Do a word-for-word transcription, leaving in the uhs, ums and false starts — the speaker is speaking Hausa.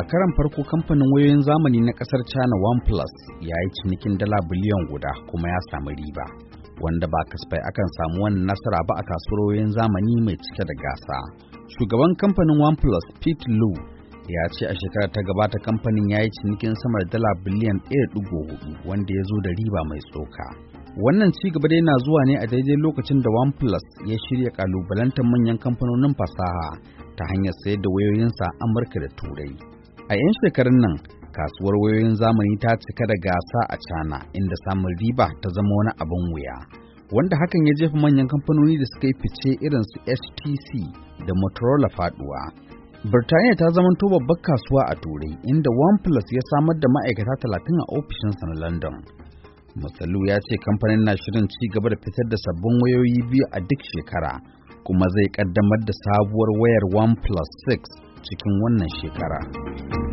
karan farko kamfanin wayoyin zamani na kasar China OnePlus ya yi cinikin dala biliyan guda kuma ya samu riba, wanda ba kasafai akan samu wannan nasara ba a kasuwar wayoyin zamani mai cike da gasa. Shugaban kamfanin OnePlus, Pete Lu, ya ce a shekarar ta gabata kamfanin ya yi cinikin sama da dala biliyan ɗaya da ɗigo hudu, wanda ya zo da riba mai tsoka. Wannan ci gaba dai na zuwa ne a daidai lokacin da OnePlus ya shirya kalubalantar manyan kamfanonin fasaha ta hanyar sayar da wayoyinsa Amurka da Turai. A 'yan shekarun nan, kasuwar wayoyin zamani ta cika da gasa a China, inda samun riba ta zama wani abin wuya, wanda hakan ya jefa manyan kamfanoni da suka yi fice irin su H T C da Motorola faduwa. Birtaniya ta zamanto babbar kasuwa a Turai, inda OnePlus ya samar da ma'aikata talatin a ofishinsa na London. Masalu ya ce kamfanin na shirin ci gaba da fitar da sabbin wayoyi biyu a duk shekara, kuma zai kaddamar da sabuwar wayar OnePlus six cikin wannan shekara.